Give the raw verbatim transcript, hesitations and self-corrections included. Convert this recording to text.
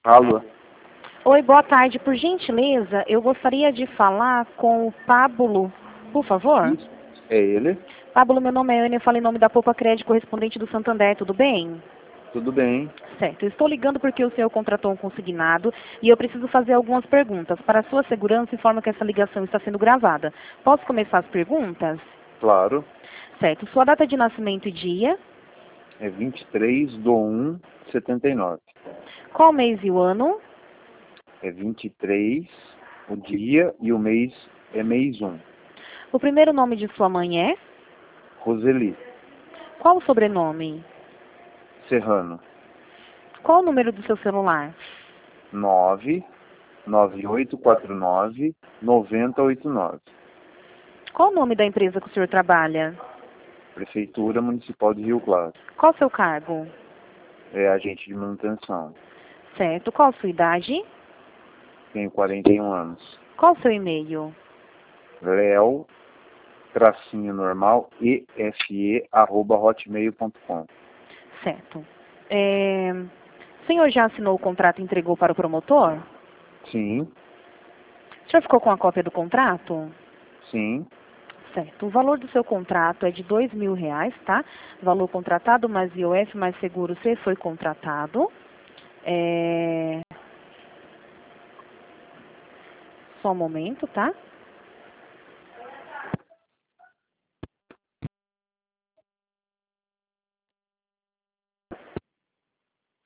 Alô? Oi, boa tarde. Por gentileza, eu gostaria de falar com o Pablo, por favor. Isso. É ele? Pablo, meu nome é Ana, eu falo em nome da Poupa Crédito, correspondente do Santander, tudo bem? Tudo bem. Certo, eu estou ligando porque o senhor contratou um consignado e eu preciso fazer algumas perguntas. Para a sua segurança, informo que essa ligação está sendo gravada. Posso começar as perguntas? Claro. Certo, sua data de nascimento e dia? É vinte e três de um de setenta e nove. Qual mês e o ano? É vinte e três o dia e o mês é mês um. O primeiro nome de sua mãe é? Roseli Qual o sobrenome? Serrano. Qual o número do seu celular? nove nove oito quatro nove nove zero oito nove. Qual o nome da empresa que o senhor trabalha? Prefeitura Municipal de Rio Claro. Qual o seu cargo? É agente de manutenção. Certo. Qual a sua idade? Tenho quarenta e um anos. Qual o seu e-mail? Leo, tracinho normal, efe, arroba hotmail ponto com. Certo. É... O senhor já assinou o contrato e entregou para o promotor? Sim, O senhor ficou com a cópia do contrato? sim. Certo. O valor do seu contrato é de dois mil reais, tá? Valor contratado mais I O F mais seguro C foi contratado. É... Só um momento, tá?